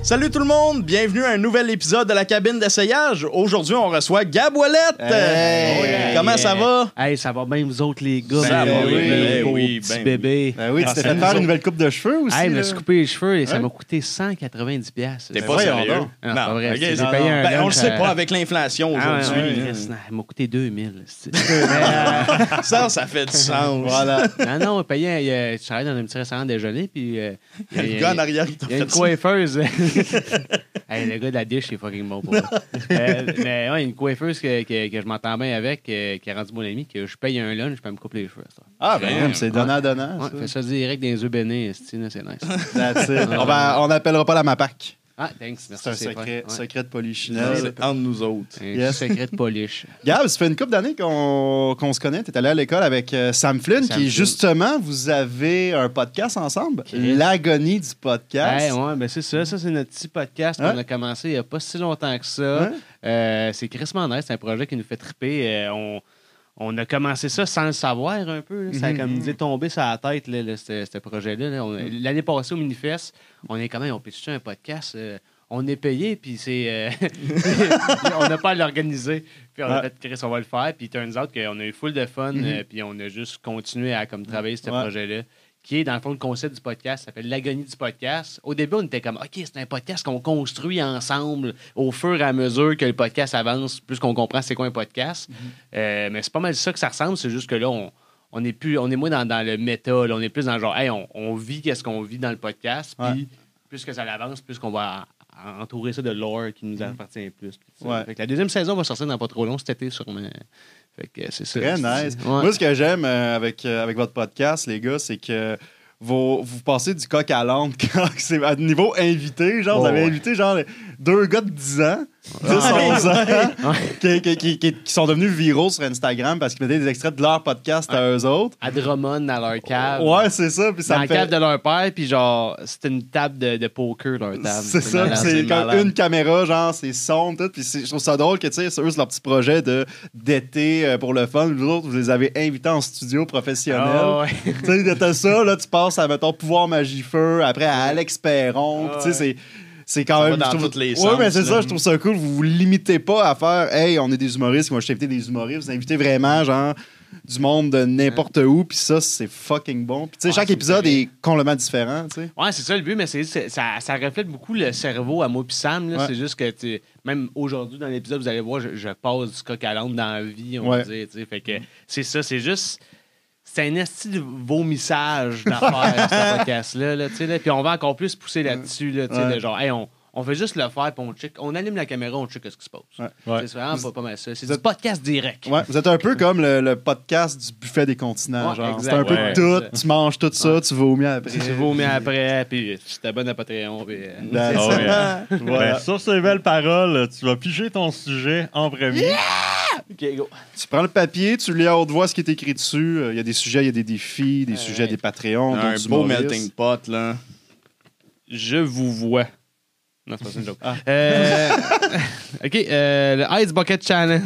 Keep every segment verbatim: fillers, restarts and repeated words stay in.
Salut tout le monde, bienvenue à un nouvel épisode de la cabine d'essayage. Aujourd'hui, on reçoit Gab Ouellette. Hey. Oh yeah. Comment ça va? Hey, ça va bien vous autres les gars. Ça va, oui, ben beau oui, petit ben bébé. Ben oui, tu Ah, t'es c'est fait nous faire autres. une nouvelle coupe de cheveux aussi. Hey, je me là. suis coupé les cheveux et ça Ouais. m'a coûté cent quatre-vingt-dix piastres. T'es pas voyons sérieux? donc. Non, c'est pas vrai. ok, J'ai c'est- payé un Ben, on le lunch sait à- pas avec l'inflation Ah, ouais, aujourd'hui. ouais, hein. Chris, non, il m'a coûté deux mille. c'est- Mais, euh, Ça, ça fait du sens. Voilà. non, non, payé, il y a- je travaille dans un petit restaurant déjeuner, puis euh, il y a- Le il y gars a- en arrière qui t'a il y a une fait ça. coiffeuse. Hey, le gars de la dish, c'est fucking bon pour moi. Euh, mais ouais, une coiffeuse que, que, que je m'entends bien avec, euh, qui a rendu mon ami, que je paye un lunch, je peux me couper les cheveux. Ça. Ah, ben, c'est donnant-donnant. Ouais, fais ça direct des œufs bénis, esti, là, c'est nice. That's it. On va- on n'appellera pas la MAPAC. Ah, thanks, merci. C'est un c'est secret, fin. Ouais. secret de polichinelle. C'est entre nous autres. Un Yes. secret de polish. Gab, ça fait une couple d'années qu'on qu'on se connaît. Tu es allé à l'école avec euh, Sam Flynn, Sam qui, Flynn. justement, vous avez un podcast ensemble. Chris. L'agonie du podcast. Hey, ouais, ben c'est ça. Ça, c'est notre petit podcast Ouais. qu'on a commencé il n'y a pas si longtemps que ça. Ouais. Euh, c'est Chris Mandès, c'est un projet qui nous fait triper. Euh, on, on a commencé ça sans le savoir un peu. Là. Ça a Mhm. comme dit tomber sur la tête, là, là, ce ce projet-là. là. On- L'année passée au Minifest, on est quand même, on pitch un podcast. euh, on est payé, puis c'est. euh, on n'a pas à l'organiser. Puis on a Ouais. fait, Chris, on va le faire. Puis turns out qu'on a eu full de fun, Mhm. euh, puis on a juste continué à comme, travailler ce Ouais. projet-là, qui est dans le fond le concept du podcast. Ça s'appelle l'agonie du podcast. Au début, on était comme, OK, c'est un podcast qu'on construit ensemble au fur et à mesure que le podcast avance, plus qu'on comprend c'est quoi un podcast. Euh, mais c'est pas mal ça que ça ressemble. C'est juste que là, on. On est, plus, on est moins dans, dans le méta, là. On est plus dans le genre, hey, on, on vit qu'est-ce qu'on vit dans le podcast, puis Ouais. plus que ça avance, plus qu'on va en- entourer ça de lore qui nous appartient plus. puis ça. Ouais. Fait que la deuxième saison va sortir dans pas trop long cet été, sûrement. Fait que c'est ça. Très nice. Ouais. Moi, ce que j'aime euh, avec, euh, avec votre podcast, les gars, c'est que vous, vous passez du coq à l'âne quand c'est à niveau invité. Genre, Oh, vous avez ouais. invité genre deux gars de dix ans, dix onze ans, qui, qui- qui- qui- qui sont devenus viraux sur Instagram parce qu'ils mettaient des extraits de leur podcast à eux autres. À Drummond, dans leur cave. Ouais, c'est ça. Puis ça dans me la cave fait... de leur père, puis genre, c'était une table de, de poker, leur table. C'est ça, malade. puis c'est comme malade. une caméra, genre, c'est sombre, tout. Puis c'est- je trouve ça drôle que, tu sais, c'est eux, c'est leur petit projet de, d'été euh, pour le fun. Vous autres, vous les avez invités en studio professionnel. Ah, ouais. Tu sais, t'as ça, là, tu passes à, mettons, Pouvoir Magie Feu, après à Alex Perron. puis tu sais, c'est. C'est quand Ça même. va dans je trouve- tous les ouais, sens, mais c'est là. ça, je trouve ça cool. Vous vous limitez pas à faire, hey, on est des humoristes, moi je t'invite des humoristes. Vous invitez vraiment, genre, du monde de n'importe où, puis ça, c'est fucking bon. Puis tu sais, Ah, chaque c'est épisode vrai. est complètement différent, tu sais. Ouais, c'est ça le but, mais c'est, c'est- ça, ça reflète beaucoup le cerveau à moi puis Sam. là. Ouais. C'est juste que, tu sais, même aujourd'hui, dans l'épisode, vous allez voir, je, je passe du coq à l'âne dans la vie, on Ouais. va dire. tu sais. Fait que c'est ça, c'est juste. C'est un esti de vomissage d'affaires, ce podcast-là. Là, tu sais, là. Puis on va encore plus pousser là-dessus. Là, tu sais, Ouais. de genre, hey, on, on fait juste le faire, puis on check. On allume la caméra, on check ce qui se passe. Ouais. C'est c'est vraiment pas, pas mal ça. C'est Vous du podcast direct. Ouais, vous êtes un peu comme le, le podcast du buffet des continents. Ouais, genre. exact. C'est un peu Ouais. de tout, tu manges tout ça, tu vomis après. Tu vomis après, puis tu t'abonnes à Patreon. Puis, euh, That's Oh, it. yeah. Voilà. Ben, sur ces belles paroles, tu vas piger ton sujet en premier. OK, go. Tu prends le papier, tu lis à haute voix ce qui est écrit dessus. Euh, Il y a des sujets, il y a des défis, des Ouais. sujets, des Patreons. Un d'autres beau humoristes. melting pot, là. Je vous vois. Non, c'est pas ça une joke. Ah. Euh, OK, euh, le Ice Bucket Challenge.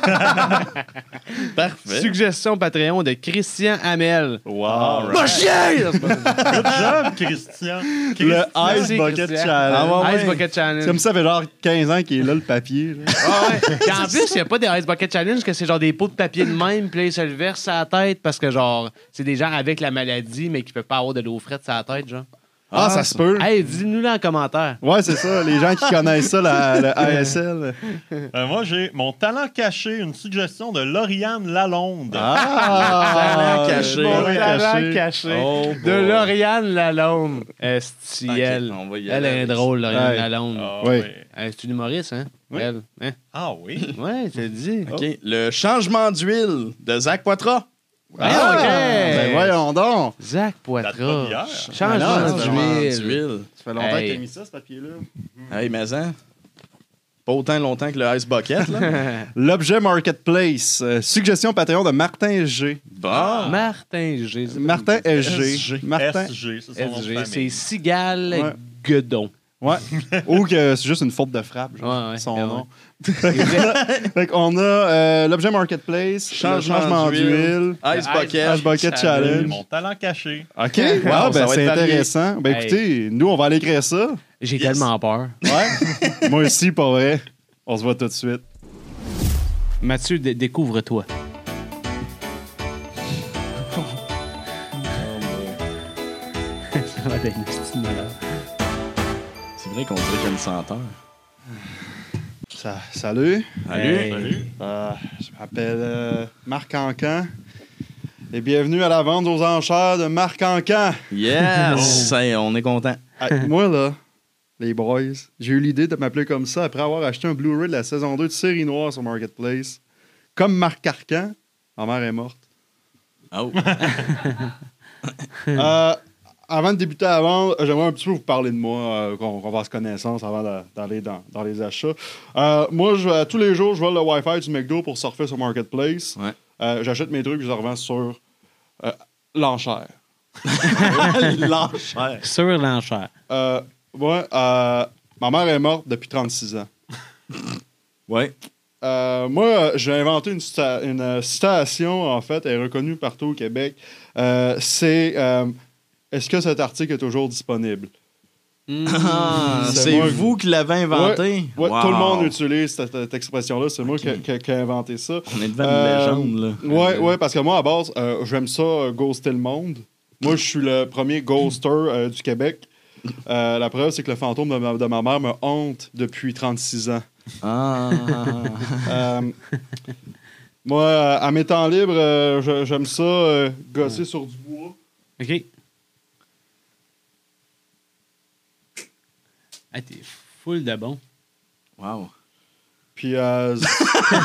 Parfait. Suggestion Patreon de Christian Hamel. Wow. Va chier! Good job, Christian. Le Christian. Ice Merci, Bucket Christian. Challenge. Ah ouais, Ice ouais. Bucket Challenge. C'est comme ça, ça fait genre quinze ans qu'il est là, le papier. là. Ah ouais. Puis en plus, il n'y a pas des Ice Bucket Challenge que c'est genre des pots de papier de même, puis là, ils se le versent à la tête parce que genre, c'est des gens avec la maladie, mais qui ne peuvent pas avoir de l'eau frette sur la tête, genre. Ah, ça se peut. Hey, dis-nous-le en commentaire. Ouais, c'est ça. Les gens qui connaissent ça, la, le A S L. Euh, moi, j'ai mon talent caché, une suggestion de Lauriane Lalonde. Ah! Talent caché. Mon Talent talent caché. Oh, De boy. Lauriane Lalonde. Esti, Ok, elle. on va y Elle aller est avec drôle, Lauriane Ouais. Lalonde. Ah, Oui. oui. Elle, c'est une humoriste, hein? Oui. Elle. Hein? Ah oui. Ouais, je te le dis. OK. Le changement d'huile de Zach Poitras. Ah, OK. Ben voyons donc! Zach Date pas Poitras. d'hier. Changement Changement d'huile. d'huile. Ça fait longtemps Hey. que t'as mis ça, ce papier-là. Hey, mais hein? Pas autant longtemps que le Ice Bucket, là. L'objet Marketplace. Euh, suggestion Patreon de Martin G. Bon. Martin G. Martin S G. S G. Martin. S G, c'est son nom de S G. C'est famille. Sigal Ouais. Guedon. Ouais. Ou que c'est juste une faute de frappe, genre, Ouais, ouais, son ouais, nom. Fait qu'on a euh, l'objet marketplace, Changement le changement d'huile. d'huile, Ice Bucket. Ice Bucket Challenge. Mon talent caché. OK, Wow, wow, ça ben va c'est être varié. intéressant. Ben Hey. écoutez, nous, on va aller écrire ça. J'ai Yes. tellement peur. Ouais. Moi aussi, pas vrai. On se voit tout de suite. Mathieu, dé- découvre-toi. Ça va être une petite malade. C'est vrai qu'on dirait qu'il y a une senteur. Ça, salut. Salut. Hey. Salut. Euh, je m'appelle euh, Marc Ancan. Et bienvenue à la vente aux enchères de Marc Ancan. Yes! Hey, on est content. Hey, moi, là, les boys, j'ai eu l'idée de m'appeler comme ça après avoir acheté un Blu-ray de la saison deux de Série Noire sur Marketplace. Comme Marc Arcan, ma mère est morte. Oh. Euh, avant de débuter la vente, j'aimerais un petit peu vous parler de moi, euh, qu'on qu'on fasse connaissance avant de- d'aller dans, dans les achats. Euh, moi, je, tous les jours, je vole le Wi-Fi du McDo pour surfer sur Marketplace. Ouais. Euh, J'achète mes trucs et je les revends sur euh, l'enchère. L'enchère. Sur l'enchère. Euh, moi, euh, ma mère est morte depuis trente-six ans. Ouais. Euh, moi, euh, j'ai inventé une, sta- une euh, citation, en fait, elle est reconnue partout au Québec. Euh, C'est euh, est-ce que cet article est toujours disponible? Ah, C'est c'est moi- vous qui l'avez inventé? Ouais, Wow. tout le monde utilise cette, cette expression-là. C'est moi qui, Ok. qui- qui ai inventé ça. On est devant une Euh, légende, là. Ouais, ouais, parce que moi, à base, euh, j'aime ça, euh, ghoster le monde. Moi, je suis le premier ghoster euh, du Québec. Euh, la preuve, c'est que le fantôme de ma, de ma mère me hante depuis trente-six ans. Ah. Euh, moi, euh, à mes temps libres, euh, je- j'aime ça euh, gosser sur du bois. OK. Ah, t'es full de bon. Wow. Puis, euh, ce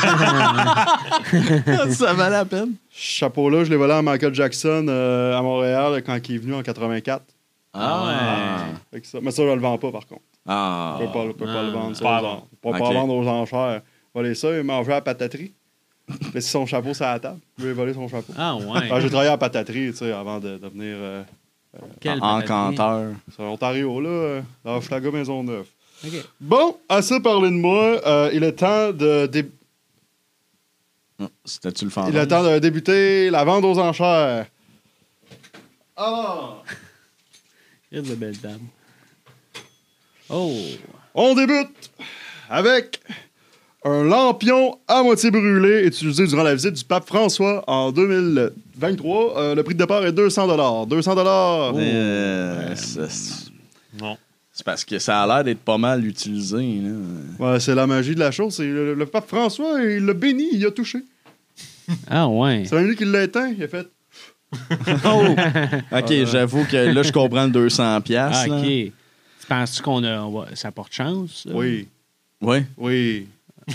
Ça valait la peine. chapeau-là, je l'ai volé à Michael Jackson euh, à Montréal quand il est venu en quatre-vingt-quatre. Ah ouais. Fait que ça- mais ça, je le vends pas, par contre. Ah. Je peux pas, je peux pas Ah. le vendre. Ça, Pas à aux en- vendre. pas, pas Ok. à vendre aux enchères. Voler ça et manger à la pataterie. Laisser son chapeau sur la table. Je vais voler son chapeau. Ah, ouais. Ah, j'ai travaillé à la pataterie, tu sais, avant de devenir euh, Quel Encanteur. sur Ontario, là, euh, dans Hochelaga Maisonneuve. OK. Bon, assez parlé de moi. Euh, il est temps de dé- Ah, C'était-tu le il fantôme? est temps de débuter la vente aux enchères. Alors, Il de belle dame. Oh. on débute avec un lampion à moitié brûlé utilisé durant la visite du pape François en deux mille vingt-trois. Euh, le prix de départ est deux cents dollars. deux cents dollars. Euh, c'est Non. c'est parce que ça a l'air d'être pas mal utilisé. Là. Ouais, c'est la magie de la chose. C'est le, le pape François, il l'a béni, il a touché. Ah, ouais. C'est même lui qui l'a éteint. Il a fait. Oh! OK, j'avoue que là, je comprends le deux cents piastres. Ah, OK. là. Tu penses-tu qu'on a, on va- ça porte chance? ça? Oui, Oui. oui.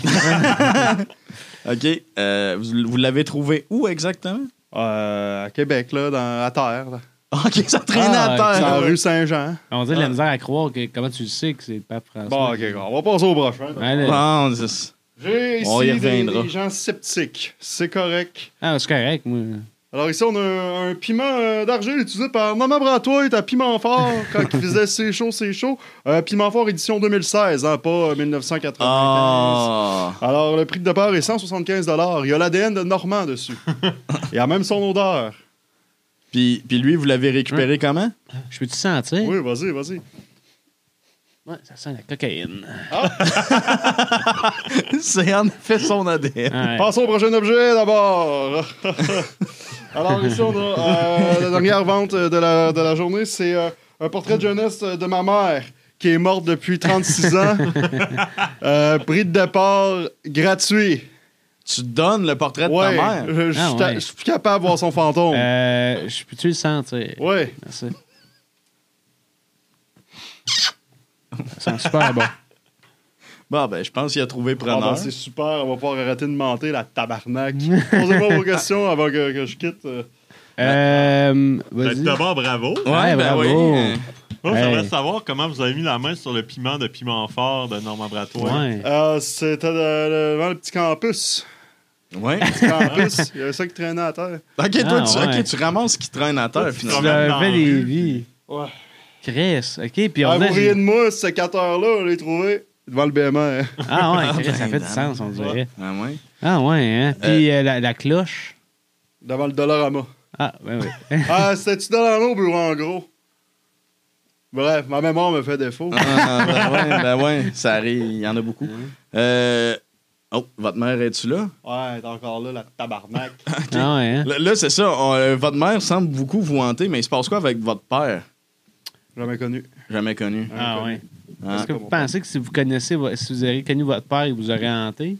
OK. Euh, vous vous l'avez trouvé où exactement? Euh, à Québec, là, dans, à terre. Là. OK, ça traînait Ah, à C'est terre. en là. rue Saint-Jean. On dirait de Ah. la misère à croire que comment tu le sais que c'est le pape François. Bon, ok, on va passer au prochain. Allez. Bon, c'est- J'ai On y ici des, reviendra. des gens sceptiques. C'est correct. Ah, c'est correct, moi. Alors ici, on a un, un piment euh, d'argile utilisé par Maman Bratoit à Piment Fort quand il faisait C'est chaud, c'est chaud. Euh, Piment Fort édition deux mille seize, hein, pas euh, mille neuf cent quatre-vingt-quinze. Ah! Alors, le prix de départ est cent soixante-quinze dollars. Il y a l'A D N de Normand dessus. Il y a même son odeur. Puis, puis lui, vous l'avez récupéré comment? Je peux-tu sentir? Oui, vas-y, vas-y. Ouais, ça sent la cocaïne. C'est en effet son A D N. Ouais. Passons au prochain objet d'abord. Alors ici, on a euh, la dernière vente de la, de la journée. C'est euh, un portrait de jeunesse de ma mère qui est morte depuis trente-six ans. Euh, prix de départ gratuit. Tu donnes le portrait de Ouais, ta mère? je, je Ah, suis ta- ouais. je suis plus capable de voir son fantôme. Euh, je peux-tu le sentir? Ouais. Merci. Ça sent super bon. Bon, ben, je pense qu'il a trouvé Ah, preneur. ben, c'est super, on va pouvoir arrêter de mentir, la tabarnak. Posez-moi vos questions avant que, que je quitte. euh. Euh, vas-y. D'abord, bravo. ouais, Ouais, ben bravo. oui. Moi, j'aimerais Hey. savoir comment vous avez mis la main sur le piment de piment fort de Normand Bratois. Ouais. Euh, C'était de- devant le petit campus. Ouais. Le campus, il y avait ça qui traînait à terre. OK, toi, Ah, tu, ouais. ok, tu ramasses ce qui traîne à terre, Tu finalement. promènes Tu dans fais la des rue. vies. Ouais. Chris, OK. Puis on Ah, a... vous riez de moi, ce sécateur-là, on l'a trouvé devant le B M R. Ah ouais, Chris, ça ben, fait du dans- sens, on dirait. Ah ouais? Ah ouais, hein. Puis euh, la, la cloche. Devant le Dollarama. Ah, ben oui. Ah, c'était-tu Dollarama au bureau en gros? Bref, ma mémoire me fait défaut. Ah, ben ouais, ben ouais, ça arrive, il y en a beaucoup. Euh... Oh, votre mère, es-tu là? Ouais, elle est encore là, la tabarnak. Ah ouais, hein. Là, là, c'est ça, on- euh, votre mère semble beaucoup vous hanter, mais il se passe quoi avec votre père? Jamais connu. Jamais connu. Ah ouais. Ah. Est-ce que vous pensez que si vous connaissez, vo- si vous avez connu votre père, il vous aurait hanté?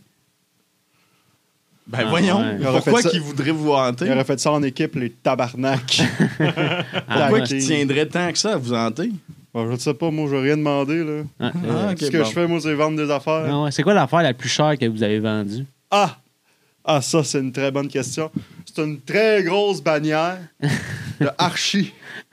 Ben Ah, voyons, ouais. Il aurait pourquoi fait ça- qu'il voudrait vous Il hanter? aurait fait ça en équipe, les tabarnak. Ah, Pourquoi ouais. qu'il tiendrait tant que ça à vous hanter? Bon, je ne sais pas, moi, je n'ai rien demandé. Là. Ah, Ah, ok, Ce que bon. je fais, moi, c'est vendre des affaires. ah ouais. C'est quoi l'affaire la plus chère que vous avez vendue? Ah! Ah, ça, c'est une très bonne question. C'est une très grosse bannière de Archie.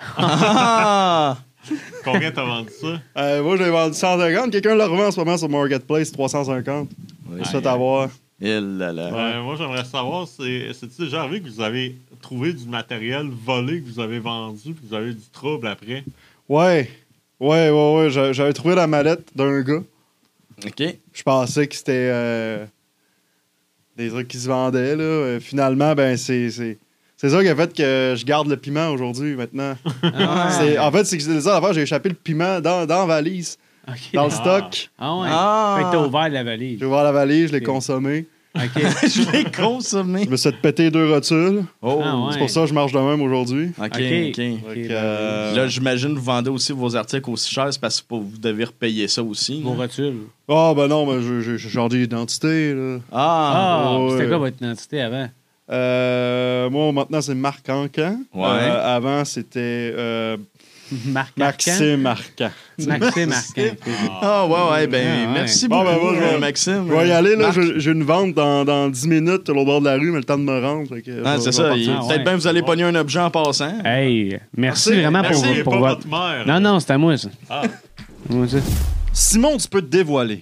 Ah! Combien t'as vendu ça? Euh, moi, j'ai vendu cent cinquante. Quelqu'un le revend en ce moment sur Marketplace, trois cent cinquante. Oui. Se fait avoir. Il là là. Euh, moi, j'aimerais savoir, c'est, c'est-tu déjà arrivé que vous avez trouvé du matériel volé que vous avez vendu puis que vous avez eu du trouble après? Ouais. Ouais, ouais, ouais. J'a- J'avais trouvé la mallette d'un gars. OK. Je pensais que c'était euh, des trucs qui se vendaient. Là. Euh, Finalement, ben, c'est, c'est, c'est ça qui a fait que je garde le piment aujourd'hui, maintenant. Ah, C'est- en fait, c'est que c'est ça l'affaire, j'ai échappé le piment dans, dans la valise, OK. dans le Ah. stock. Ah ouais. Ah. Fait que t'as ouvert la valise. J'ai ouvert la valise, je l'ai Ok. consommé. OK. Je l'ai consommé. Je me suis fait péter deux rotules. Oh. Ah ouais. C'est pour ça que je marche de même aujourd'hui. OK, OK. OK. OK, Fait ben, que, euh, Là, j'imagine que vous vendez aussi vos articles aussi chers, c'est parce que vous devez repayer ça aussi. Vos là. rotules. Ah, ben non, mais j'ai- j'ai j'ai changé d'identité. Là. Ah! Ah, ouais. c'était quoi votre identité avant? Euh, moi, maintenant, c'est Marc Ancan. Ouais. Euh, avant, c'était euh, Marc Maxime Arcan. Arcan? Maxime Arcan. Ah, ouais, ouais, ben, Ah, ouais. merci Bon, ben, beaucoup, moi, je vais- euh, Maxime. Je vais y aller, là. Marc. J'ai j'ai une vente dans, dans dix minutes au bord de la rue, mais le temps de me rendre. fait que Ah, je- c'est je vais ça. il- partir. Ah, Peut-être ouais. bien que vous allez pogner un objet en passant. Hey, merci, Merci, vraiment merci. pour, C'est pour pas votre... votre mère. Non, non, c'est à moi, ça. Ah. Moi, ça. Simon, tu peux te dévoiler.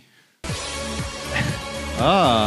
Ah!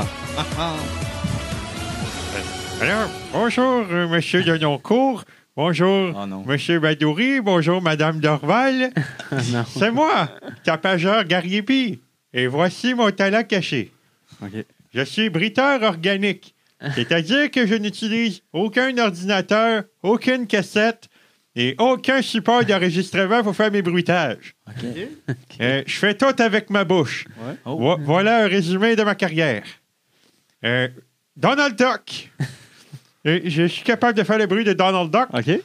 Alors, bonjour, euh, Monsieur Denoncourt. Bonjour, Ah non. Monsieur Badouri. Bonjour, Madame Dorval. Non. C'est moi, tapageur Gariepi. Et voici mon talent caché. OK. Je suis briteur organique. C'est-à-dire que je n'utilise aucun ordinateur, aucune cassette et aucun support d'enregistrement pour faire mes bruitages. Euh, je fais tout avec ma bouche. Oh. Vo- voilà un résumé de ma carrière. Euh, Donald Duck. Euh, je suis capable de faire le bruit de Donald Duck. OK.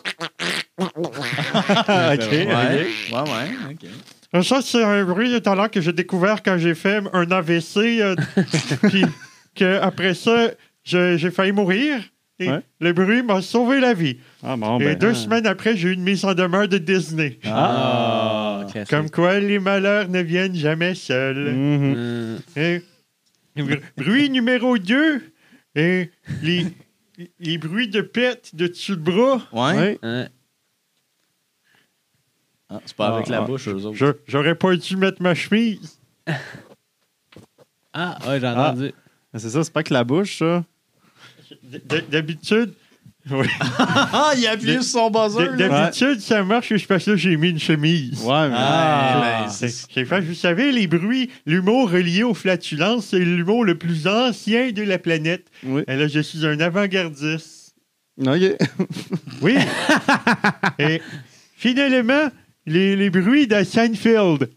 OK. Ouais, ouais, ouais. OK. Euh, Ça, c'est un bruit de talent que j'ai découvert quand j'ai fait un A V C. euh, Puis que après ça, je- j'ai failli mourir. Et Ouais. le bruit m'a sauvé la vie. Ah, bon, et ben. deux semaines après, j'ai eu une mise en demeure de Disney. Ah, ok, c'est- Comme quoi, les malheurs ne viennent jamais seuls. Mhm. Euh, Et, br- bruit numéro deux. Et les, les bruits de pète de dessus de bras. Ouais. Ouais. euh, Ah, c'est pas avec Ah, la ah. bouche, eux autres. Je- J'aurais pas dû mettre ma chemise. Ah, ouais, j'ai Ah. entendu. C'est ça, c'est pas que la bouche, ça. D- d- D'habitude, oui. Ah, il a appuyé De- sur son buzzer. D- là. D'habitude, ça marche juste parce que j'ai mis une chemise. Ouais, mais. Ah, Ah, ben, C'est- c'est- c'est fait, vous savez, les bruits, l'humour relié aux flatulences, c'est l'humour le plus ancien de la planète. Oui. Et là, je suis un avant-gardiste. OK. Oui. Et finalement, les, les bruits de Seinfeld.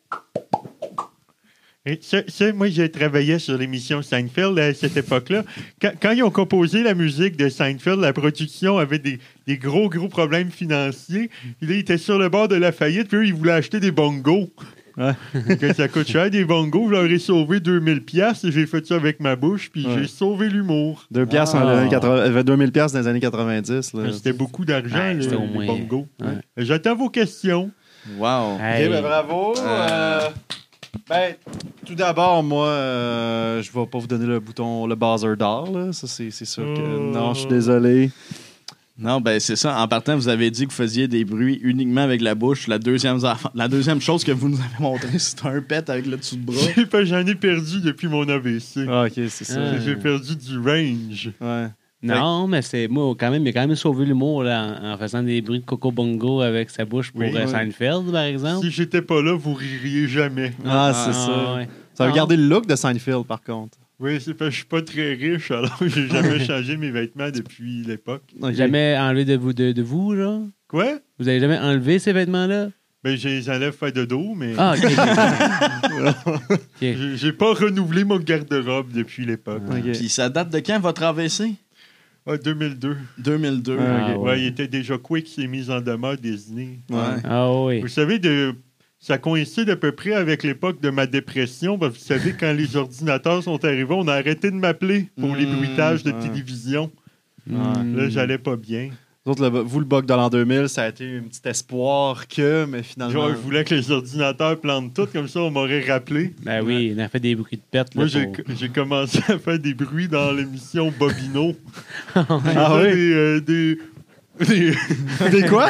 Et ça, ça, moi, j'ai travaillé sur l'émission Seinfeld à cette époque-là. Quand, quand ils ont composé la musique de Seinfeld, la production avait des, des gros, gros problèmes financiers. Puis là, ils étaient sur le bord de la faillite, puis eux, ils voulaient acheter des bongos. Ouais. Que ça coûte cher, des bongos. Je leur ai sauvé deux mille piastres et j'ai fait ça avec ma bouche, puis Ouais. j'ai sauvé l'humour. Deux piastres Ah. dans les années quatre-vingts. euh, deux mille piastres dans les années quatre-vingt-dix. Là. C'était beaucoup d'argent, Ouais, là, c'était au les moins- bongos. ouais. J'attends vos questions. Wow. Hey. OK, ben bravo. Euh, Euh, ben, tout d'abord, moi, euh, je vais pas vous donner le bouton, le buzzer d'or. Là. Ça, c'est c'est sûr que. Oh. Non, je suis désolé. Non, ben c'est ça. En partant, vous avez dit que vous faisiez des bruits uniquement avec la bouche. La deuxième, aff- la deuxième chose que vous nous avez montré, c'est un pet avec le dessous de bras. J'ai pas- J'en ai perdu depuis mon A V C. Ah, OK, c'est ça. Ah. J'ai perdu du range. Ouais. Non, mais c'est moi, quand même, il a quand même sauvé l'humour là, en, en faisant des bruits de Coco Bongo avec sa bouche pour Oui, euh, oui. Seinfeld, par exemple. Si j'étais pas là, vous ririez jamais. Ah, Ah, c'est ça. ouais. Ça veut Ah. garder le look de Seinfeld, par contre. Oui, c'est parce que je suis pas très riche, alors j'ai jamais changé mes vêtements depuis l'époque. Ok. Jamais enlevé de vous, de, de vous, genre? Quoi? Vous avez jamais enlevé ces vêtements-là? Ben, j'ai les enlève faire de dos, mais Ah, OK. OK. j'ai j'ai pas renouvelé mon garde-robe depuis l'époque. Ok. Puis ça date de quand, votre A V C? Ah, deux mille deux. deux mille deux. Ah, Ouais, ok. Ouais. il était déjà quick, s'est mis en demeure désigné. Ouais. Ah oui. Vous savez, de, ça coïncide à peu près avec l'époque de ma dépression. Parce que vous savez, quand les ordinateurs sont arrivés, on a arrêté de m'appeler pour les Mmh, bruitages de ouais. télévision. Hmm. Là, j'allais pas bien. Vous, autres, le- vous, le bug de l'an deux mille, ça a été un petit espoir que, mais finalement... Genre, je voulais que les ordinateurs plantent tout, comme ça, on m'aurait rappelé. Ben oui, on a fait des bruits de pète. Moi, là, j'ai pour- j'ai commencé à faire des bruits dans l'émission Bobino. Ah oui? Des... euh, des, des... Des quoi?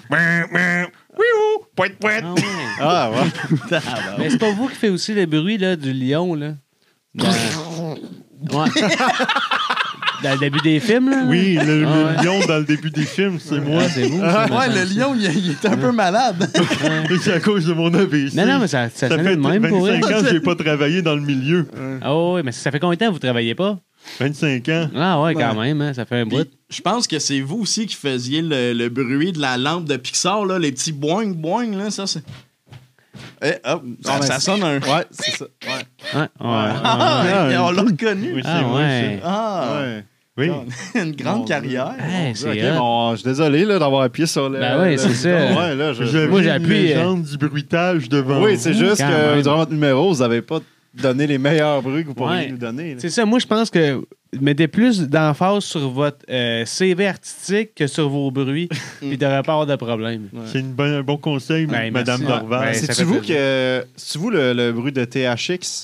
Pointe, pointe. Ah ouais. Ah, ouais. Mais c'est pas vous qui faites aussi le bruit là, du lion, là? Dans... Ouais. Dans le début des films, là? Oui, le, le Ah ouais. lion dans le début des films, c'est moi. Ouais, c'est vous. ça, me Ouais, le semble. lion, il, il est un peu malade. Ouais. C'est à cause de mon A V C. Non, non, mais ça, ça, Ça sonnait fait de même pour elle. vingt-cinq ans que j'ai pas travaillé dans le milieu. Ah oui, mais ça fait combien de temps que vous travaillez pas? vingt-cinq ans. Ah ouais, quand même, hein, ça fait un bout. Puis, je pense que c'est vous aussi qui faisiez le, le bruit de la lampe de Pixar, là, les petits boing boing, là, ça c'est. Eh, hop, ça, Ah, mais ça c'est- sonne un. Ouais, c'est ça. Ouais. Ouais, ouais, Ah, Ouais. on l'a reconnu. Oui, c'est Ah moi, ouais. Ah, Ouais. Oui. une grande Mon carrière. Hey, c'est Ok, hot. bon, je suis désolé là, d'avoir appuyé sur le. Ben ouais, le- c'est ça. Ouais, là, je... J'avais Moi, j'ai une appuyé, légende du bruitage devant Oui, c'est vous. juste Quand que même. durant votre numéro, vous n'avez pas donné les meilleurs bruits que vous pourriez Ouais. nous donner. là. C'est ça, moi je pense que mettez plus d'emphase sur votre euh, C V artistique que sur vos bruits, puis il devrait pas avoir de problème. C'est une bonne- un bon conseil, Ben, Madame merci. Dorval. Ouais, ça C'est-tu fait vous, plaisir. que... c'est-tu vous le, le bruit de T H X?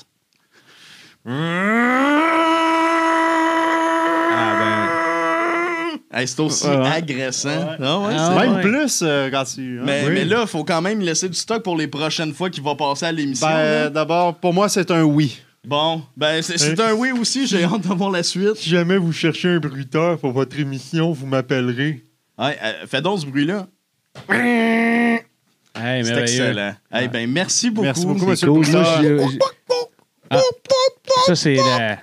Ah Hey, c'est aussi Ouais, ouais. agressant. Ouais. Ah ouais, Ah c'est- ouais. Même plus euh, quand tu. hein? Mais, Oui. mais là, il faut quand même laisser du stock pour les prochaines fois qu'il va passer à l'émission. Ben, là. d'abord, pour moi, c'est un oui. Bon, ben c'est c'est Hein? un oui aussi, j'ai hâte d'avoir la suite. Si jamais vous cherchez un bruiteur pour votre émission, vous m'appellerez. Ouais, euh, fais donc ce bruit-là. Hey, C'est merveilleux. excellent. Hey, ben merci beaucoup. Merci beaucoup, C'est monsieur cool. le Moi, producteur. je- je- Ah. Ça, c'est la...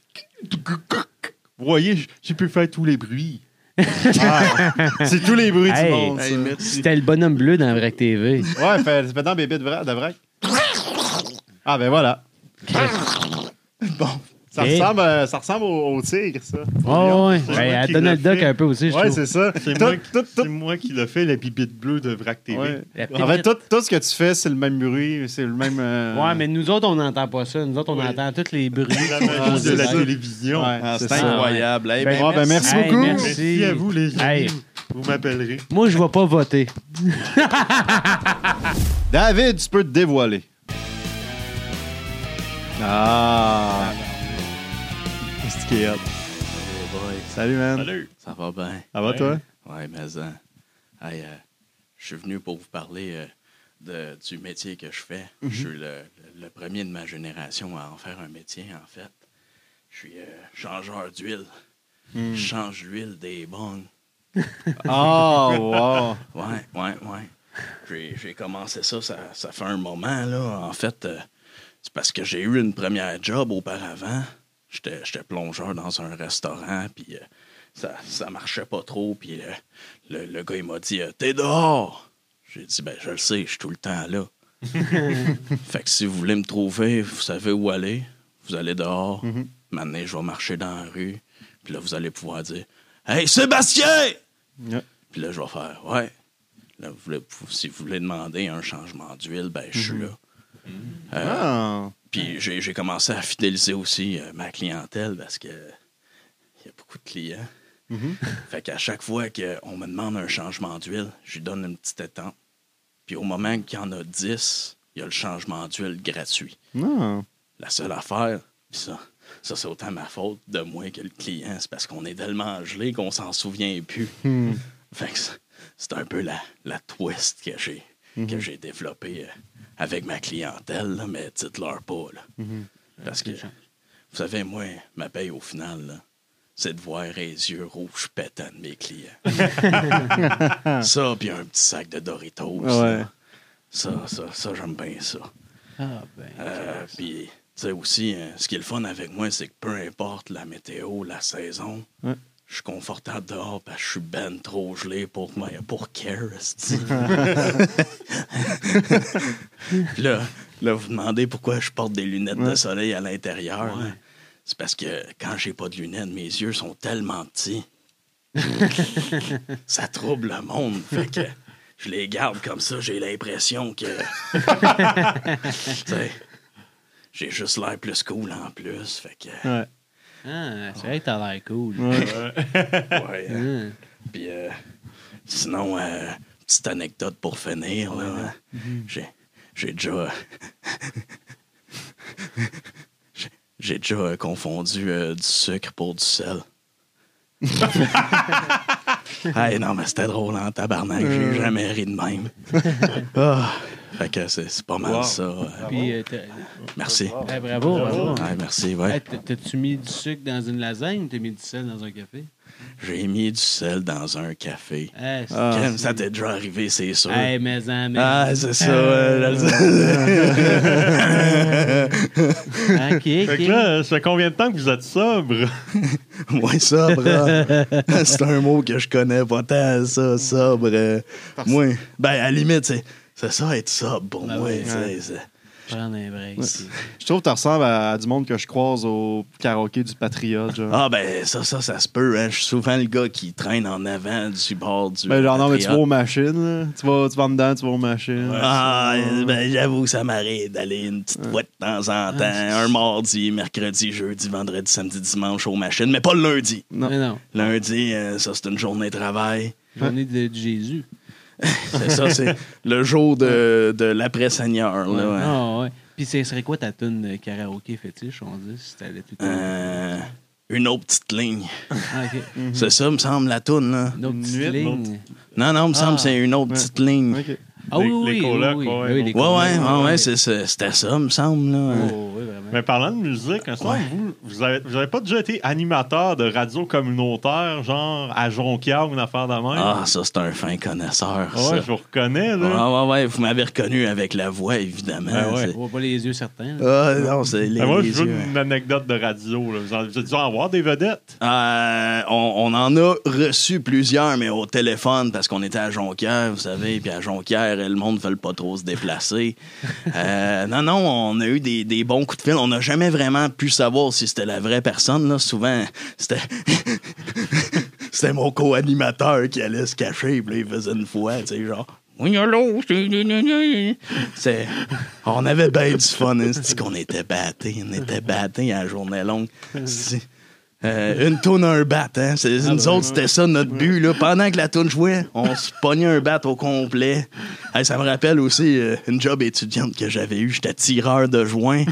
Vous voyez, j- j'ai pu faire tous les bruits. Ah, c'est tous les bruits Hey. du monde. Hey, ça. merci. C'était le bonhomme bleu dans Vrac T V. Ouais, fait, fait dans bébé de vrac. De vrac. Ah, ben voilà. Bon. Ça, Et- ressemble, euh, ça ressemble au, au tigre, ça. Oh, ouais. C'est Ben, moi à qui Donald l'a Duck fait. un peu aussi, je Ouais, trouve. c'est ça. C'est Tout- moi, tout- c'est tout- moi qui l'a fait, la bibite bleue de Vrac T V. Ouais. La En fait, petite- tout, tout ce que tu fais, c'est le même bruit, c'est le même. euh, Ouais, mais nous autres, on n'entend pas ça. Nous autres, on Oui. entend tous les bruits. La Ah, magie de c'est la ça. télévision. Ouais, Ah, c'est c'est ça. incroyable. Hey, Ben, ben, Ouais, ben, merci Hey, beaucoup. merci. Merci à vous, les amis. Hey. Vous m'appellerez. Moi, je vais pas voter. David, tu peux te dévoiler. Ah. C'est qui est hot. Oh boy, Salut, man. Salut. ça va bien. Ça va, toi? Ouais, mais hein. Hey, euh, je suis venu pour vous parler euh, de, du métier que je fais. Je suis le, le- le premier de ma génération à en faire un métier, en fait. Je suis euh, changeur d'huile. Je change l'huile des bongs. Oh, wow. Ouais, ouais, ouais. J'ai, j'ai commencé ça, ça, ça fait un moment, là. En fait, euh, c'est parce que j'ai eu une première job auparavant. J'étais, j'étais plongeur dans un restaurant, puis euh, ça, ça marchait pas trop, puis euh, le, le gars, il m'a dit euh, « T'es dehors! » J'ai dit « Ben, je le sais, je suis tout le temps là. » Fait que si vous voulez me trouver, vous savez où aller. Vous allez dehors. Mhm. Maintenant, je vais marcher dans la rue, puis là, vous allez pouvoir dire « Hey, Sébastien! » Ouais. Puis là, je vais faire, ouais. Là, vous voulez- vous- si vous voulez demander un changement d'huile, ben, je suis là. Euh, Ah. Puis j'ai j'ai commencé à fidéliser aussi euh, ma clientèle parce que il y a beaucoup de clients. Mhm. Fait qu'à chaque fois qu'on me demande un changement d'huile, je lui donne une petite étampe. Puis au moment qu'il y en a dix, il y a le changement d'huile gratuit. Ah. La seule affaire, puis ça, ça c'est autant ma faute de moi que le client, c'est parce qu'on est tellement gelé qu'on s'en souvient plus. Hmm. Fait que c'est- c'est un peu la, la twist que j'ai que j'ai développée euh, avec ma clientèle, là, mais dites-leur pas. Là. Parce que, vous savez, moi, ma paye au final, là, c'est de voir les yeux rouges pétants de mes clients. Ça, puis un petit sac de Doritos. Ouais. là. Ça, ça, ça, j'aime bien ça. Ah, ben. Euh, puis, tu sais aussi, euh, ce qui est le fun avec moi, c'est que peu importe la météo, la saison, Ouais. je suis confortable dehors parce que je suis ben trop gelé pour, pour care, esti. Puis là, là, vous demandez pourquoi je porte des lunettes de Ouais. soleil à l'intérieur. Ouais. là. C'est parce que quand j'ai pas de lunettes, mes yeux sont tellement petits. Ça trouble le monde. Fait que je les garde comme ça, j'ai l'impression que. Tu sais, j'ai juste l'air plus cool en plus. Fait que. Ouais. Ah, c'est vrai que t'as l'air cool. Ouais. Ouais. hein. Hum. Puis euh, sinon, euh, petite anecdote pour finir. Là, j'ai, j'ai déjà. j'ai, j'ai déjà euh, confondu euh, du sucre pour du sel. Hey, non, mais c'était drôle en tabarnak. J'ai jamais ri de même. Ah, fait que c'est, c'est pas mal Wow. ça. euh. Puis, euh, t'as- Merci. eh, bravo, bravo. Ouais, merci, ouais. Hey, t'as- T'as-tu mis du sucre dans une lasagne ou t'as mis du sel dans un café? J'ai mis du sel dans un café. Eh, c'est- Ah. Ken, ça t'est déjà arrivé, c'est sûr. Hey, mais en, mais Ah, c'est ça. euh, je- OK, Fait que OK. là, ça fait combien de temps que vous êtes sobre? Moi, sobre. C'est un mot que je connais pas tant, ça, sobre. euh, Moi, ben, à la limite, c'est, c'est ça, être sobre pour Ben moi. oui. tu sais, c'est- Prendre un break. c'est- Je trouve que tu ressembles à, à du monde que je croise au karaoké du Patriote. Genre. Ah, ben, ça, ça, ça se peut. Hein. Je suis souvent le gars qui traîne en avant du bord du. Ben, genre, non, mais tu vas Patriote. aux machines. Là. Tu, vas, tu vas en dedans, tu vas aux machines. Ah, ben, j'avoue, ça m'arrive d'aller une petite fois de temps en temps. Un mardi, mercredi, jeudi, vendredi, samedi, dimanche aux machines, mais pas le lundi. Non. Mais non. Lundi, euh, ça, c'est une journée de travail. Journée de, de Jésus. C'est ça, c'est le jour de, de l'après-Seigneur. Là, hein. Ah, ouais. Puis, ce serait quoi ta tune de karaoké fétiche, on dit, si t'allais tout le temps? Euh, une autre petite ligne. Ah, OK. C'est ça, me semble, la toune. Là. Une autre petite Nuit, ligne. Non, non, me semble Ah. que c'est une autre Ouais. petite ligne. Ok. Ah oui, Les- oui, les oui, colocs, oui, ouais, oui, les Ouais, colocs, ouais, ouais, ouais, c'est, c'est- c'était ça, me semble. Là. Oh, oui, vraiment. Mais parlant de musique, un soir, Ouais. vous, vous avez, vous avez pas déjà été animateur de radio communautaire, genre à Jonquière ou une affaire de même? Ah, ça, c'est un fin connaisseur. Ah ça. ouais, je vous reconnais, là. Ah, ouais, ouais, vous m'avez reconnu avec la voix, évidemment. Ah ouais. c'est- On voit pas les yeux certains. là. Ah, non, c'est les, Ben, moi, les je veux yeux. une anecdote de radio. Là. Vous en- vous avez dû en avoir des vedettes. Euh, on, on en a reçu plusieurs, mais au téléphone, parce qu'on était à Jonquière, vous savez, puis à Jonquière, le monde ne veut pas trop se déplacer. Euh, non, non, on a eu des, des bons coups de fil. On n'a jamais vraiment pu savoir si c'était la vraie personne. Là. Souvent, c'était c'était mon co-animateur qui allait se cacher, puis là, il faisait une fois, tu sais, genre... Oui, allô, c'est- c'est- on avait bien du fun, hein, c'est qu'on était battés, on était battés à la journée longue. C'est- Euh, une toune, un bat, hein. C'est, nous autres, c'était ça notre but, là. Pendant que la toune jouait, on se pognait un bat au complet. Hey, ça me rappelle aussi euh, une job étudiante que j'avais eue. J'étais tireur de joint.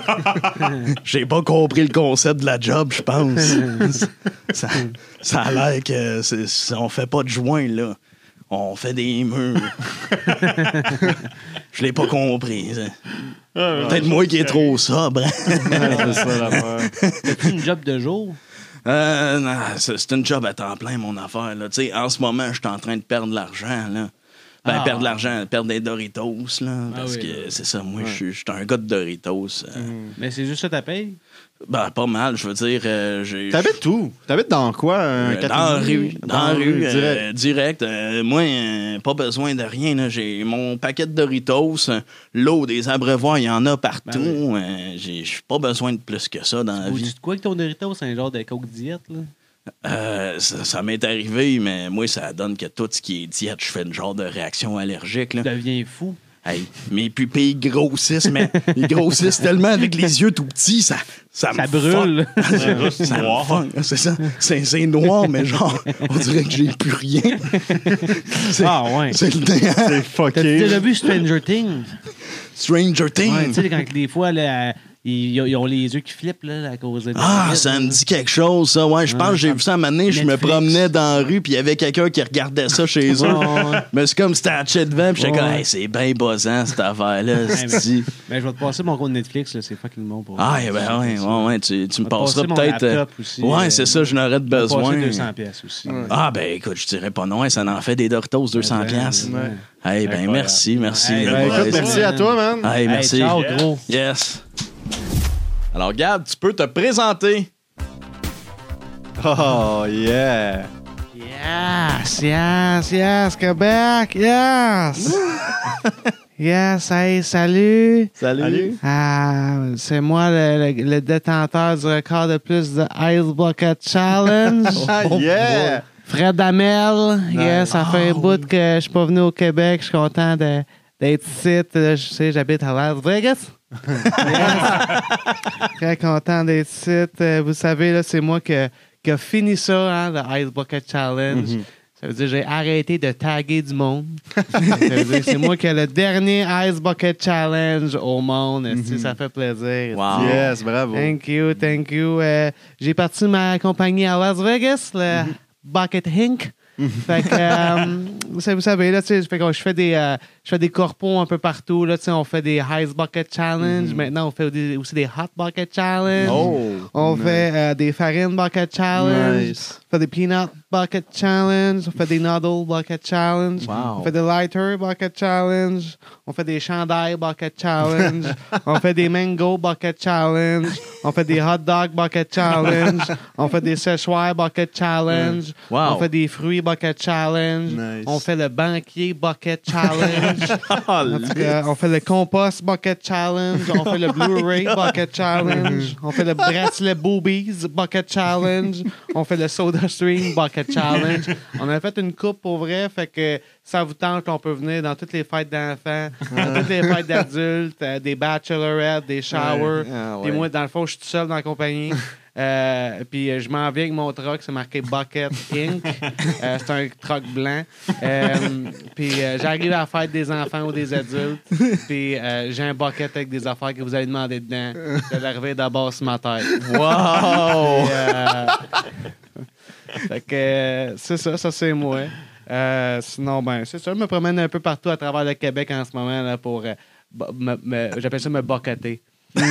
J'ai pas compris le concept de la job, je pense. ça, ça a l'air que c'est, c'est- on fait pas de joint, là. On fait des murs. Je l'ai pas compris. ça. Peut-être moi qui est trop sobre. hein. Ouais, c'est ça l'affaire. T'as-tu une job de jour? Euh, non, c'est, c'est une job à temps plein, mon affaire. Là. Tu sais, en ce moment, je suis en train de perdre de l'argent. Là. Ben, Ah. perdre de l'argent, perdre des Doritos. Là, Ah parce oui, que là. c'est ça, moi, je suis- je suis un gars de Doritos. euh. Mais c'est juste ça ta paye? Ben, pas mal, je veux dire. euh, j'ai, T'habites où? T'habites dans quoi? Un Euh, dans la Catimini? rue. Dans la rue, euh, direct. direct. Euh, moi, euh, pas besoin de rien. Là. J'ai mon paquet de Doritos, euh, l'eau, des abreuvoirs, il y en a partout. Ben Euh, j'ai j'ai pas besoin de plus que ça dans la Ou vie. tu de quoi avec ton Doritos? C'est un genre de coke diète, là? Euh, ça, ça m'est arrivé, mais moi, ça donne que tout ce qui est diète, je fais une genre de réaction allergique. Là. Tu deviens fou. Hey, mes pupilles grossissent, mais ils grossissent tellement avec les yeux tout petits, ça, ça, Ça me brûle. fuck. Juste Ça me noir. fuck. C'est ça. C'est, c'est noir, mais genre, on dirait que j'ai plus rien. C'est, Ah, ouais. c'est le néant. C'est T'as fucké. déjà vu Stranger Things? Stranger Things. Ouais, tu sais, quand des fois, là, ils, ils ont les yeux qui flippent là, à cause de Ah, ça me dit quelque chose, ça. Ouais, je pense que j'ai vu ça un moment donné. Je me Netflix. promenais dans la rue, puis il y avait quelqu'un qui regardait ça chez eux. Ouais. Mais c'est comme c'était acheté devant, puis j'étais Ouais. comme, hey, c'est bien buzzant, cette affaire-là. mais- c'est-tu. Ben, je vais te passer mon compte Netflix, là, c'est fucking bon pour Ah, eh ben ouais, ouais, ouais, tu, tu me te passeras passer mon peut-être. euh, laptop aussi, ouais, euh, c'est ça, je n'aurais de Je vais te besoin. passer deux cents pièces aussi. Ah, ben écoute, je dirais pas non, hein, ça en fait des Doritos, deux cents piastres. Ouais. Hey, ben Incroyable. merci, merci. Hey, Ben, Ouais, écoute, c'est- merci à toi, man. Hey, merci. Hey, ciao, gros. Yes. Alors, Gab, tu peux te présenter. Oh, yeah. Yes, yes, yes, Québec, yes! yes, hey, salut! Salut. Ah, c'est moi le, le- le détenteur du record de plus de Ice Bucket Challenge. Ah, yeah. Fred Hamel, yes, ça fait un bout que je suis pas venu au Québec. Je suis content de- d'être ici. Là, je sais, j'habite à Las Vegas. Yes. Très content d'être ici. Euh, Vous savez, là, c'est moi qui a- qui a fini ça, hein, le Ice Bucket Challenge. Ça veut dire que j'ai arrêté de taguer du monde. Ça veut dire que c'est moi qui ai le dernier Ice Bucket Challenge au monde. Est-ce que Ça fait plaisir. Wow. Yes, bravo. Thank you, thank you. Euh, j'ai parti ma compagnie à Las Vegas, le Bucket Inc. Fait que, euh, vous savez, vous savez, là, tu sais, fait que je fais des, euh, je fais des corpos un peu partout, là, tu sais, on fait des Ice Bucket Challenge. Maintenant, on fait des- aussi des Hot Bucket Challenge. Oh. On fait euh, des Farine Bucket Challenge. Nice. On fait des Peanut Bucket Challenge. On fait des Noodle Bucket Challenge. Wow. On fait des Lighter Bucket Challenge. On fait des Chandail Bucket Challenge. On fait des Mango Bucket Challenge. On fait des Hot Dog Bucket Challenge. On fait des Séchoirs Bucket Challenge. Wow. On fait des Fruits Bucket Challenge. Nice. On fait le Banquier Bucket Challenge. Ah, En tout cas, on fait le Compost Bucket Challenge. On fait le Blu-ray Bucket Challenge. On fait le Bracelet Boobies Bucket Challenge. On fait le Soda Stream Bucket Challenge. On a fait une coupe pour vrai, fait que ça vous tente qu'on peut venir dans toutes les fêtes d'enfants, dans toutes les fêtes d'adultes, euh, des bachelorettes, des showers. Ah, ouais. Puis moi, dans le fond, je suis tout seul dans la compagnie. Euh, puis euh, je m'en viens avec mon truck, c'est marqué Bucket Inc. Euh, c'est un truck blanc. Euh, puis euh, j'arrive à la fête des enfants ou des adultes. Puis euh, j'ai un bucket avec des affaires que vous allez demander dedans. Je vais l'arriver d'abord sur ma tête. Wow. Puis, euh, fait que euh, c'est ça, ça c'est moi. Euh, sinon, ben, c'est ça, je me promène un peu partout à travers le Québec en ce moment là, pour. euh, bo- me- me- j'appelle ça me bucketer.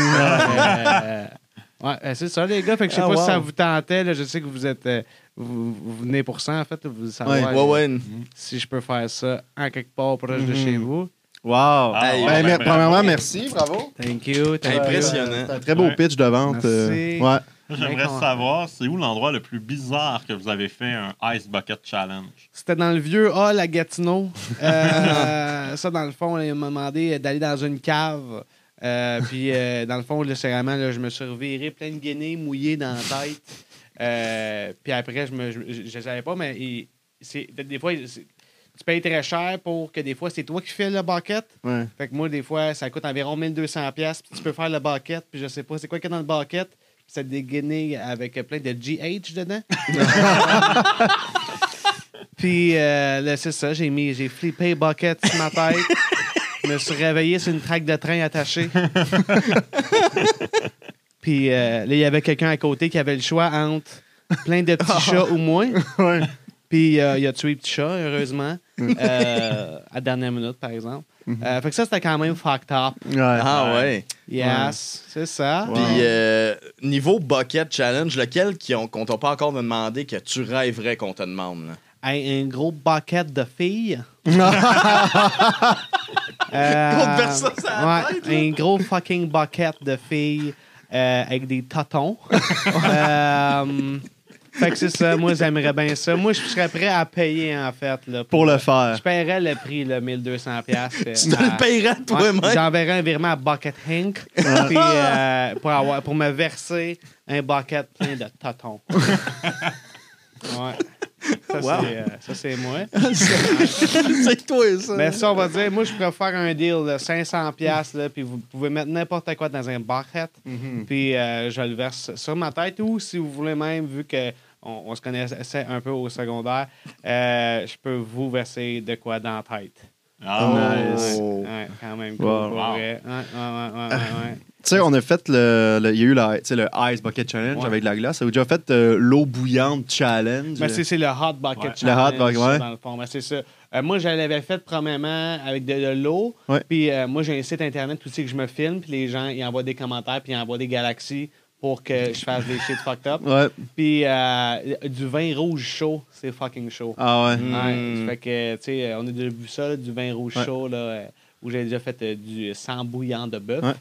Euh, ouais, euh, c'est ça, les gars. Fait que je sais Ah, pas wow. si ça vous tentait. Là, je sais que vous êtes. euh, vous, vous venez pour ça, en fait. Vous savoir Ouais, ouais. euh, si je peux faire ça en quelque part proche de Mhm. chez vous. Wow. Ah, Hey, ouais, Ben, ben, mer- ben, premièrement, ben, merci, bravo. Thank you. Thank you. Impressionnant. C'est un très beau Ouais. pitch de vente. euh, Merci. ouais. J'aimerais Bien savoir, c'est où l'endroit le plus bizarre que vous avez fait un Ice Bucket Challenge? C'était dans le vieux hall à Gatineau. Euh, ça, dans le fond, il m'a demandé d'aller dans une cave. Euh, puis, euh, dans le fond, là, c'est vraiment, là, je me suis reviré plein de guinées mouillées dans la tête. Euh, puis après, je ne je, je savais pas, mais il- c'est, des fois, c'est- tu payes très cher pour que des fois, c'est toi qui fais le bucket. Ouais. Fait que moi, des fois, ça coûte environ mille deux cents pièces puis tu peux faire le bucket, puis je sais pas, c'est quoi qu'il y a dans le bucket? Puis c'est des guinées avec plein de G H dedans. Puis euh, là, c'est ça, j'ai mis, j'ai flippé bucket sur ma tête. Je me suis réveillé sur une traque de train attachée. Puis euh, là, il y avait quelqu'un à côté qui avait le choix entre plein de petits chats ou moi. Ouais. Puis euh, il a tué le petit chat, heureusement, euh, à la dernière minute, par exemple. Euh, fait que ça, c'était quand même fucked up. Ouais. Ah, ouais. Yes, c'est ça. Puis, euh, niveau Bucket Challenge, lequel qui ont- qu'on t'a pas encore demandé que tu rêverais qu'on te demande? Là? Hey, un gros bucket de filles. Qu'on te verse ça sur la ouais, tête, là. un gros fucking bucket de filles euh, avec des totons. euh, fait que c'est ça, moi j'aimerais bien ça. Moi je serais prêt à payer en fait. Là, Pour le faire. Je paierais le prix, là, mille deux cents piastres. Tu te le payerais toi-même? J'enverrais un virement à Bucket Inc puis, euh, pour, avoir, pour me verser un bucket plein de totons. Ouais. Ça, Wow. c'est, euh, ça, c'est moi. C'est toi, ça. Mais ça, on va dire, moi, je pourrais faire un deal de cinq cents piastres, là, puis vous pouvez mettre n'importe quoi dans un bucket, puis euh, je le verse sur ma tête, ou si vous voulez même, vu que on, on se connaissait un peu au secondaire, euh, je peux vous verser de quoi dans la tête. Ah, Nice. Ouais, ouais, quand même cool, Wow. pour vrai. Ouais, ouais, ouais, ouais, ouais, ouais. sais, on a fait le. le- Il y a eu la, tu sais, le Ice Bucket Challenge Ouais. avec de la glace. Avez-vous déjà fait euh, l'eau bouillante challenge? Ben, c'est, c'est le Hot Bucket Ouais. Challenge. Le Hot Bucket, ça, ouais. Dans le fond. Ben, c'est ça. Euh, moi, je l'avais fait premièrement avec de, de l'eau. Ouais. Puis euh, moi, j'ai un site internet aussi que je me filme. Puis les gens, ils envoient des commentaires. Puis ils envoient des galaxies pour que je fasse des shit fucked up. Ouais. Puis euh, du vin rouge chaud, c'est fucking chaud. Ah ouais. Ouais, ça fait que, tu sais, on a déjà vu ça, là, du vin rouge Ouais. chaud, là, euh, où j'ai déjà fait euh, du sang bouillant de bœuf. Ouais.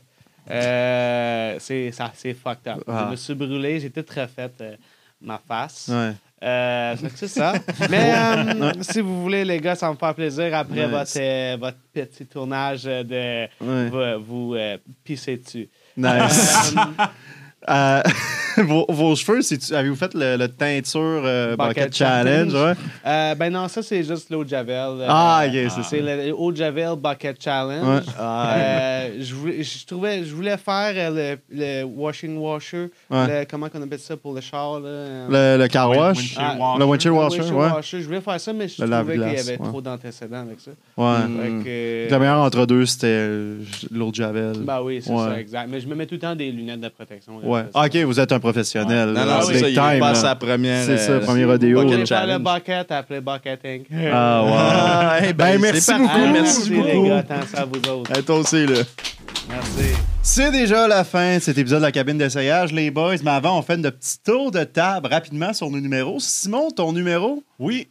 Euh, c'est, ça, c'est fucked up. Ah. Je me suis brûlé, j'ai tout refait euh, ma face. Ouais. Euh, fait que c'est ça. Mais euh, si vous voulez, les gars, ça va me faire plaisir après Ouais, votre, euh, votre petit tournage de Ouais. vous, vous euh, pisser dessus. Nice. Euh, Euh, vos, vos cheveux, c'est avez-vous fait le, le teinture euh, Bucket Bucket Challenge? Challenge. Ouais? euh, ben non, ça, c'est juste l'eau de Javel. euh, Ah, ok, c'est ça. C'est le eau de Javel Bucket Challenge. Ouais. Ah, Euh, je, voulais, je trouvais, je voulais faire euh, le, le washing washer. Ouais. Le- comment on appelle ça pour le char? Là? Le, le car wash? Windshield Ah, washer. Le windshield Le washer, windshield ouais. washer. Je voulais faire ça, mais je Le trouvais qu'il y lave-glace, avait ouais. trop d'antécédents avec ça. Ouais. Fait que, Le meilleur entre deux, c'était euh, l'eau de Javel. ben oui, c'est Ouais. ça, exact. Mais je me mets tout le temps des lunettes de protection. là, Ouais. ça. Ah, ok, vous êtes un professionnel. Non, là. non, Ah c'est oui. ça, Big il est time, pas à là. sa première. C'est ça, euh, premier Vous rodéo. voulez Bucket faire le Challenge. bucket, appelez Bucketing. Ah, ouais. Ah, eh ben, Ben, merci c'est beaucoup. parfait, Ah, merci les beaucoup. gars, attends ça à vous autres. À toi aussi, là. Merci. C'est déjà la fin de cet épisode de la cabine d'essayage, les boys. Mais avant, on fait notre petit tour de table rapidement sur nos numéros. Simon, ton numéro? Oui,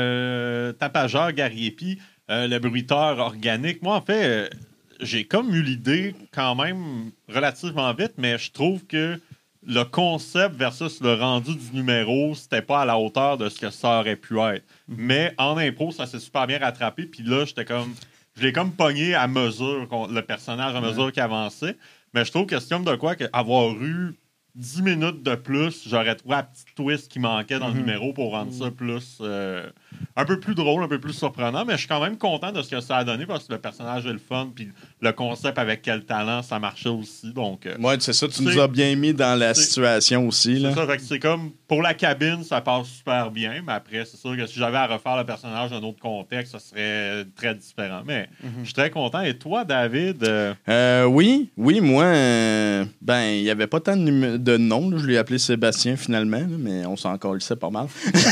euh, tapageur, Gariepi, euh, le bruiteur organique. Moi, en fait, euh, j'ai comme eu l'idée quand même relativement vite, mais je trouve que le concept versus le rendu du numéro, c'était pas à la hauteur de ce que ça aurait pu être. Mais en impro, ça s'est super bien rattrapé. Puis là, j'étais comme... Je l'ai comme pogné à mesure, qu'on- le personnage à mesure qu'il avançait. Mais je trouve que c'est comme de quoi que avoir eu dix minutes de plus, j'aurais trouvé la petite twist qui manquait dans le numéro pour rendre ça plus... euh, un peu plus drôle, un peu plus surprenant. Mais je suis quand même content de ce que ça a donné parce que le personnage est le fun. Puis le concept avec quel talent, ça marchait aussi. Donc... euh, Ouais, c'est ça, tu C'est- nous as bien mis dans la c'est- situation aussi, là. c'est ça, fait que c'est comme pour la cabine, ça passe super bien, mais après, c'est sûr que si j'avais à refaire le personnage dans un autre contexte, ça serait très différent. Mais je suis très content. Et toi, David, euh, Euh, oui, oui, moi, euh, ben, il n'y avait pas tant de, numé- de noms. là. Je l'ai appelé Sébastien finalement, là, mais on s'en calissait pas mal.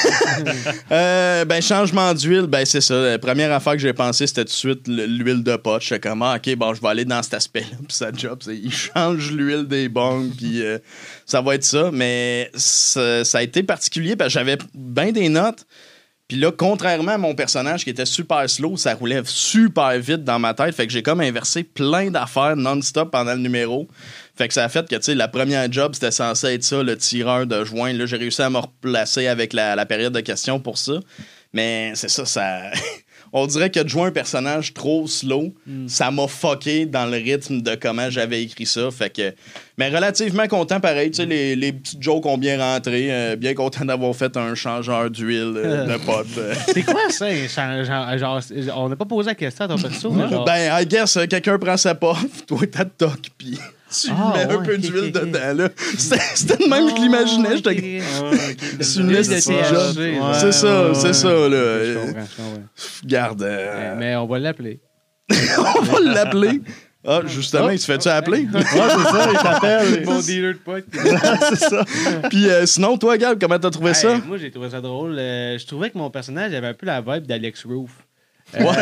Euh, ben, changement d'huile, ben, c'est ça. La première affaire que j'ai pensé, c'était tout de suite le- l'huile de pote. J'étais comme, ah, OK, bon, je vais aller dans cet aspect-là. Puis sa job, c'est il change l'huile des bongs, puis euh, ça va être ça. Mais ça, ça a été particulier parce que j'avais bien des notes. Puis là, contrairement à mon personnage qui était super slow, ça roulait super vite dans ma tête. Fait que j'ai comme inversé plein d'affaires non-stop pendant le numéro. Fait que ça a fait que, tu sais, la première job, c'était censé être ça, le tireur de joint. Là, j'ai réussi à me replacer avec la, la période de questions pour ça. Mais c'est ça, ça... On dirait que de jouer un personnage trop slow, ça m'a fucké dans le rythme de comment j'avais écrit ça. Fait que... Mais relativement content, pareil. Tu sais, les, les petites jokes ont bien rentré. euh, bien content d'avoir fait un changeur d'huile euh, de pote. euh. C'est quoi ça? Genre, genre, genre, on n'a pas posé la question à ton perso. mais genre... Ben, I guess, euh, quelqu'un prend sa puff, toi, t'as toc, puis tu Ah, mets un ouais, peu ok, d'huile ok, ok. dedans, là. C'était c'était de même que je l'imaginais. J'étais C'est une L'huile liste de de T H job. C, Ouais. C'est ça, c'est ça, là. Je Euh, comprends, je comprends. Garde, euh, Euh, Mais on va l'appeler. on va l'appeler. Ah, justement, il se fait-tu appeler? Ouais, c'est ça, il t'appelle. Mon dealer de potes. C'est ça. Puis euh, sinon, toi, Gab, comment t'as trouvé ça? Hey, moi, j'ai trouvé ça drôle. Euh, je trouvais que mon personnage avait un peu la vibe d'Alex Roof. Euh, Ouais.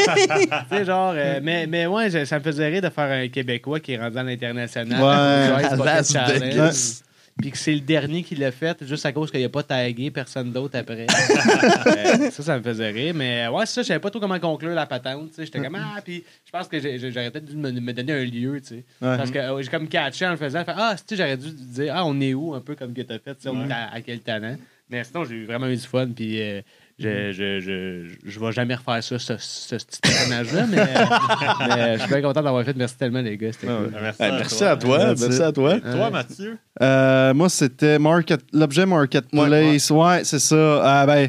tu sais, genre, euh, mais, mais ouais, je- ça me faisait rire de faire un Québécois qui est rendu à l'international. Ouais. Genre, Ice Bucket Las Challenge. Vegas. Puis que c'est le dernier qui l'a fait, juste à cause qu'il n'a pas tagué personne d'autre après. Euh, ça, ça me faisait rire. Mais ouais, c'est ça, je savais pas trop comment conclure la patente. tu sais. J'étais comme, ah, puis je pense que j'ai- j'ai- j'aurais peut-être dû me, me donner un lieu, tu sais. Ouais. Parce que euh, j'ai comme catché en le faisant. Fait, ah, tu sais, j'aurais dû dire, ah, on est où, un peu comme que t'as fait, tu sais, on est à, à quel talent. Mais sinon, j'ai eu vraiment eu du fun, puis euh, je, je, je, je vais jamais refaire ça, ce, ce petit personnage-là, mais, mais je suis bien content d'avoir fait. Merci tellement, les gars, c'était cool. merci, Hey, merci à toi, That's merci it. à toi. Et toi, Mathieu? Euh, moi, c'était market... l'objet Marketplace. Ouais, c'est ça. Ah, ben,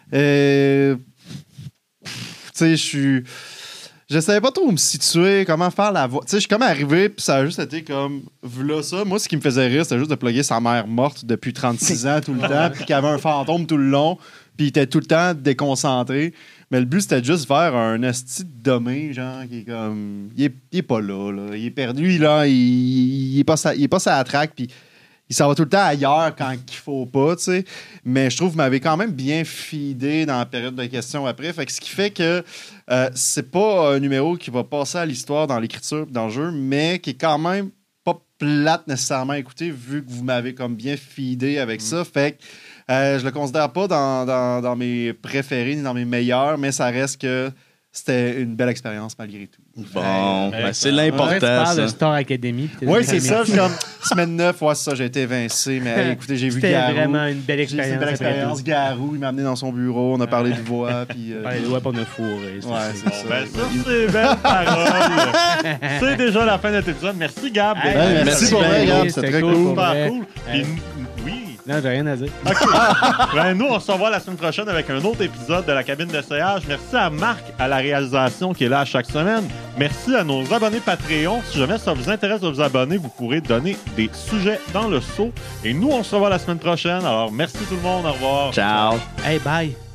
euh, tu sais, je suis. Je savais pas trop où me situer, comment faire la voix. Tu sais, je suis comme arrivé, puis ça a juste été comme. V'là ça. Moi, ce qui me faisait rire, c'était juste de plugger sa mère morte depuis trente-six ans tout le temps, puis qu'il y avait un fantôme tout le long, puis il était tout le temps déconcentré. Mais le but, c'était juste faire un esti de dommé, genre, qui est comme. Il est, il est pas là, là. Il est perdu, là. Il, il est pas sa, il est pas sur la track, puis il s'en va tout le temps ailleurs quand il faut pas, tu sais. Mais je trouve que vous m'avez quand même bien feedé dans la période de questions après. Fait que ce qui fait que euh, c'est pas un numéro qui va passer à l'histoire dans l'écriture, dans le jeu, mais qui est quand même pas plate nécessairement à écouter, vu que vous m'avez comme bien feedé avec mm. ça. Fait que euh, je le considère pas dans, dans, dans mes préférés ni dans mes meilleurs, mais ça reste que c'était une belle expérience malgré tout. Bon, ben, ben, c'est Ouais, tu l'important, parles de ça. Star Academy. Oui, c'est ça. Je suis comme semaine neuf, ouais, c'est ça, j'ai été évincé. Mais hey, écoutez, j'ai vu C'était Garou. vraiment une belle J'ai expérience. eu une belle après expérience. tout. Garou, il m'a amené dans son bureau, on a parlé de voix. Puis, euh, Ouais, les doigts pour ne fourrer. Ouais, c'est Bon, ça. ben, sur ces belles paroles, c'est déjà la fin de notre épisode. Merci, Gab. Hey, Ouais, merci merci pour bien, vrai, Gab. c'était C'était très cool cool. pour Super vrai. cool. Hey. Puis, oui. Non, j'ai rien à dire. Ben, nous, on se revoit la semaine prochaine avec un autre épisode de la cabine d'essayage. Merci à Marc à la réalisation qui est là à chaque semaine. Merci à nos abonnés Patreon. Si jamais ça vous intéresse de vous abonner, vous pourrez donner des sujets dans le seau. Et nous, on se revoit la semaine prochaine. Alors, merci tout le monde. Au revoir. Ciao. Hey, bye.